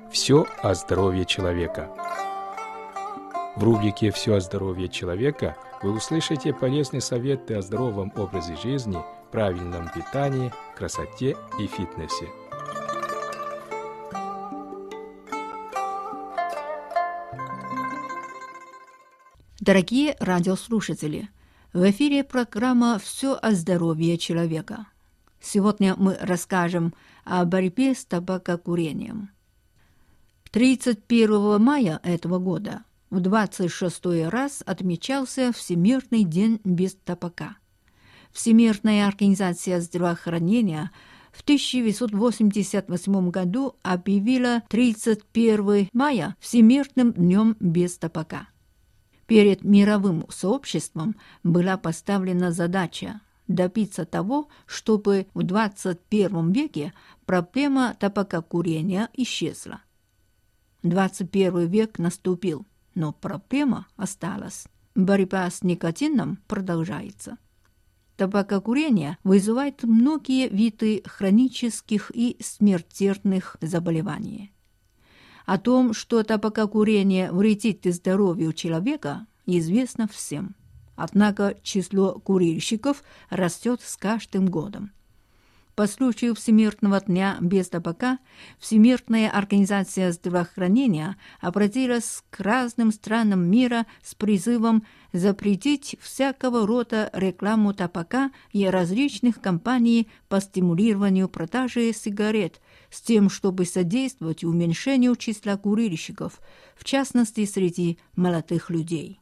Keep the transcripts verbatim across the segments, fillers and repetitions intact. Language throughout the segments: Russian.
Все о здоровье человека. В рубрике «Все о здоровье человека» вы услышите полезные советы о здоровом образе жизни, правильном питании, красоте и фитнесе. Дорогие радиослушатели, в эфире программа «Все о здоровье человека». Сегодня мы расскажем о борьбе с табакокурением. тридцать первого мая этого года в двадцать шестой раз отмечался Всемирный день без табака. Всемирная организация здравоохранения в тысяча девятьсот восемьдесят восьмом году объявила тридцать первого мая Всемирным днем без табака. Перед мировым сообществом была поставлена задача добиться того, чтобы в двадцать первом веке проблема табакокурения исчезла. двадцать первый век наступил, но проблема осталась. Борьба с никотином продолжается. Табакокурение вызывает многие виды хронических и смертельных заболеваний. О том, что табакокурение вредит здоровью человека, известно всем. Однако число курильщиков растет с каждым годом. По случаю Всемирного дня без табака Всемирная организация здравоохранения обратилась к разным странам мира с призывом запретить всякого рода рекламу табака и различных кампаний по стимулированию продажи сигарет с тем, чтобы содействовать уменьшению числа курильщиков, в частности среди молодых людей.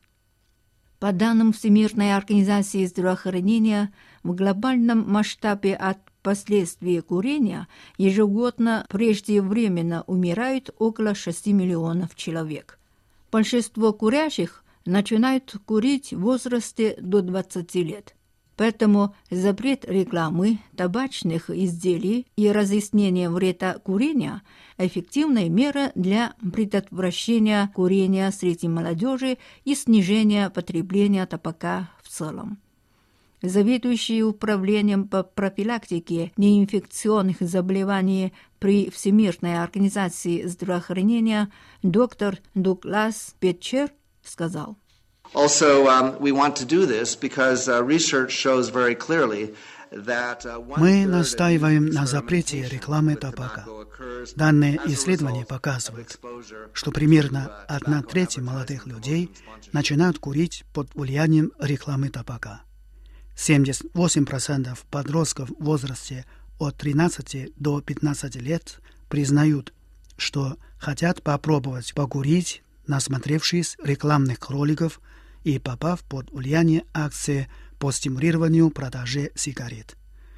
По данным Всемирной организации здравоохранения, в глобальном масштабе от последствий курения ежегодно преждевременно умирают около шести миллионов человек. Большинство курящих начинают курить в возрасте до двадцати лет. Поэтому запрет рекламы табачных изделий и разъяснение вреда курения – эффективная мера для предотвращения курения среди молодежи и снижения потребления табака в целом. Заведующий управлением по профилактике неинфекционных заболеваний при Всемирной организации здравоохранения доктор Дуглас Петчер сказал: Also, um, we want to do this because uh, research shows very clearly that uh, Мы настаиваем на запрете рекламы табака. Данные исследования показывают, что примерно одна треть молодых людей начинают курить под влиянием рекламы табака. семьдесят восемь процентов подростков в возрасте от тринадцати до пятнадцати лет признают, что хотят попробовать покурить, насмотревшись рекламных роликов и попав под влияние акции по стимулированию продажи сигарет.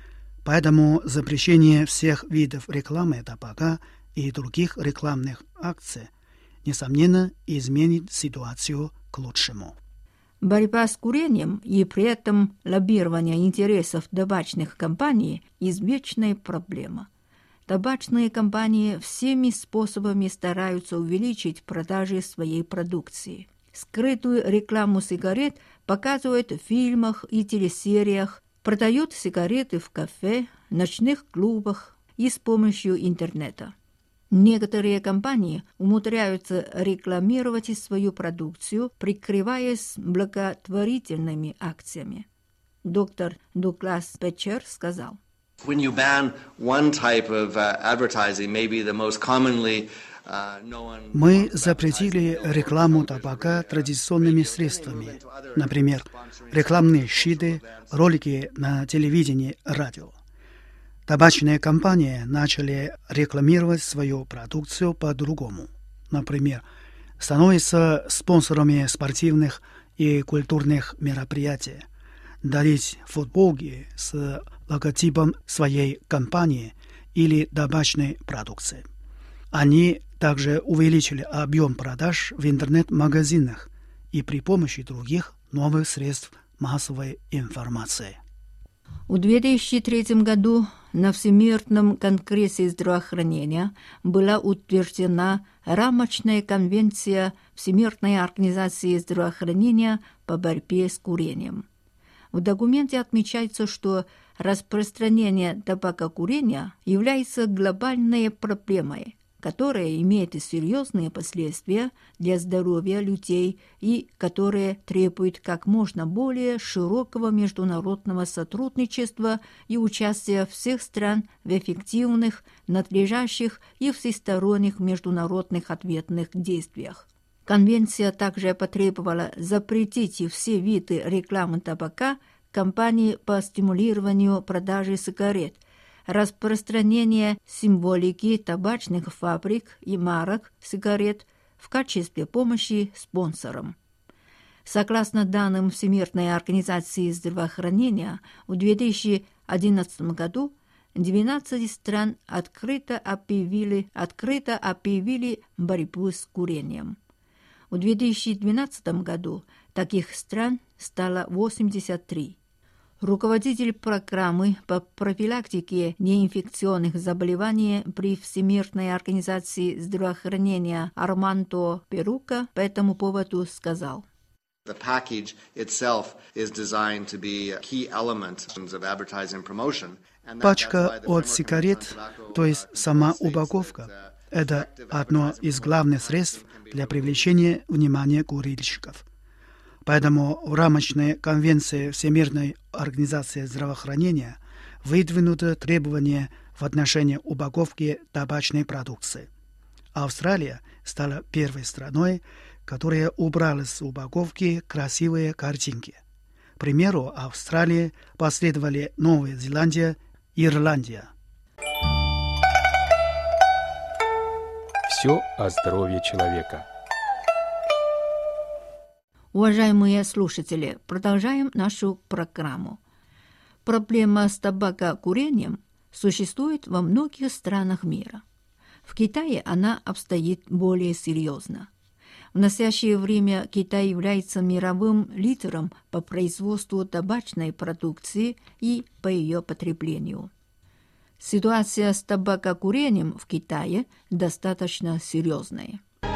Поэтому запрещение всех видов рекламы табака и других рекламных акций, несомненно, изменит ситуацию к лучшему. Борьба с курением и при этом лоббирование интересов табачных компаний – извечная проблема. Табачные компании всеми способами стараются увеличить продажи своей продукции. Скрытую рекламу сигарет показывают в фильмах и телесериях, продают сигареты в кафе, ночных клубах и с помощью интернета. Некоторые компании умудряются рекламировать свою продукцию, прикрываясь благотворительными акциями. Доктор Дуглас Петчер сказал: When you ban one type of uh, advertising, maybe the most commonly uh, known... Мы запретили рекламу табака традиционными средствами, например, рекламные щиты, ролики на телевидении, радио. Табачные компании начали рекламировать свою продукцию по-другому. Например, становятся спонсорами спортивных и культурных мероприятий, дарить футболки с логотипом своей компании или табачной продукции. Они также увеличили объем продаж в интернет-магазинах и при помощи других новых средств массовой информации. В две тысячи третьем году на Всемирном конгрессе здравоохранения была утверждена рамочная конвенция Всемирной организации здравоохранения по борьбе с курением. В документе отмечается, что распространение табакокурения является глобальной проблемой, которое имеет серьезные последствия для здоровья людей и которое требует как можно более широкого международного сотрудничества и участия всех стран в эффективных, надлежащих и всесторонних международных ответных действиях. Конвенция также потребовала запретить все виды рекламы табака, кампании по стимулированию продажи сигарет, распространение символики табачных фабрик и марок сигарет в качестве помощи спонсорам. Согласно данным Всемирной организации здравоохранения, в две тысячи одиннадцатом году двенадцать стран открыто объявили, открыто объявили борьбу с курением. В две тысячи двенадцатом году таких стран стало восемьдесят три. Руководитель программы по профилактике неинфекционных заболеваний при Всемирной организации здравоохранения Армандо Перука по этому поводу сказал: The package itself is designed to be a key element of advertising promotion. Пачка от сигарет, то есть сама упаковка, это одно из главных средств для привлечения внимания курильщиков. Поэтому в рамочной конвенции Всемирной организации здравоохранения выдвинуто требование в отношении упаковки табачной продукции. Австралия стала первой страной, которая убрала с упаковки красивые картинки. К примеру Австралии последовали Новая Зеландия и Ирландия. Все о здоровье человека. Уважаемые слушатели, продолжаем нашу программу. Проблема с табакокурением существует во многих странах мира. В Китае она обстоит более серьезно. В настоящее время Китай является мировым лидером по производству табачной продукции и по ее потреблению. Ситуация с табакокурением в Китае достаточно серьезная.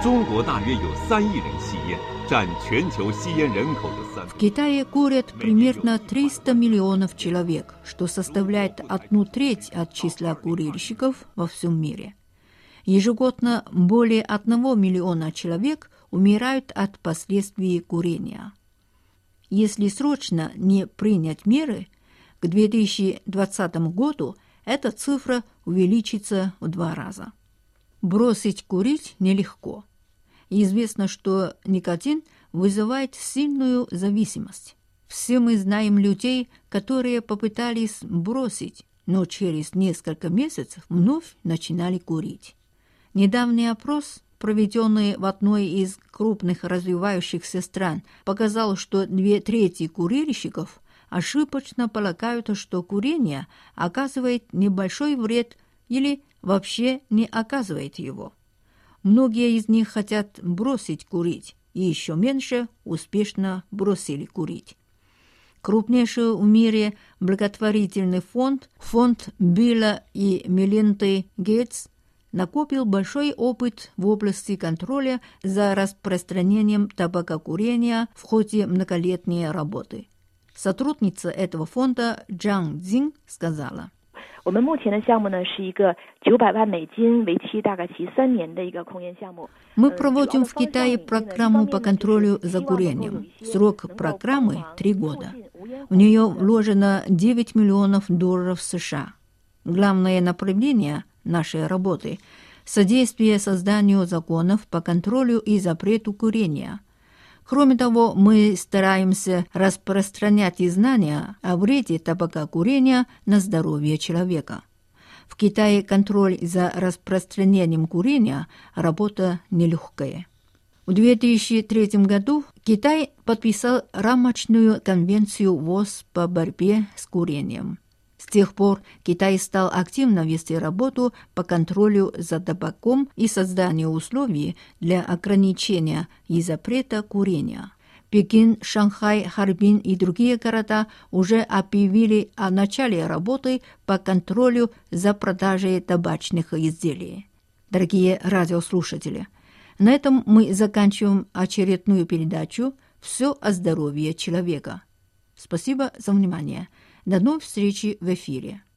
В Китае курят примерно триста миллионов человек, что составляет одну треть от числа курильщиков во всем мире. Ежегодно более одного миллиона человек умирают от последствий курения. Если срочно не принять меры, к две тысячи двадцатому году эта цифра увеличится в два раза. Бросить курить нелегко. Известно, что никотин вызывает сильную зависимость. Все мы знаем людей, которые попытались бросить, но через несколько месяцев вновь начинали курить. Недавний опрос, проведенный в одной из крупных развивающихся стран, показал, что две трети курильщиков ошибочно полагают, что курение оказывает небольшой вред или вообще не оказывает его. Многие из них хотят бросить курить, и еще меньше успешно бросили курить. Крупнейший в мире благотворительный фонд, фонд Билла и Мелинды Гейтс, накопил большой опыт в области контроля за распространением табакокурения в ходе многолетней работы. Сотрудница этого фонда Джан Цзин сказала: Мы проводим в Китае программу по контролю за курением. Срок программы – три года. В нее вложено девять миллионов долларов США. Главное направление нашей работы – содействие созданию законов по контролю и запрету курения. Кроме того, мы стараемся распространять знания о вреде табакокурения на здоровье человека. В Китае контроль за распространением курения – работа нелегкая. В две тысячи третьем году Китай подписал рамочную конвенцию ВОЗ по борьбе с курением. С тех пор Китай стал активно вести работу по контролю за табаком и созданию условий для ограничения и запрета курения. Пекин, Шанхай, Харбин и другие города уже объявили о начале работы по контролю за продажей табачных изделий. Дорогие радиослушатели, на этом мы заканчиваем очередную передачу «Все о здоровье человека». Спасибо за внимание. До новых встреч в эфире.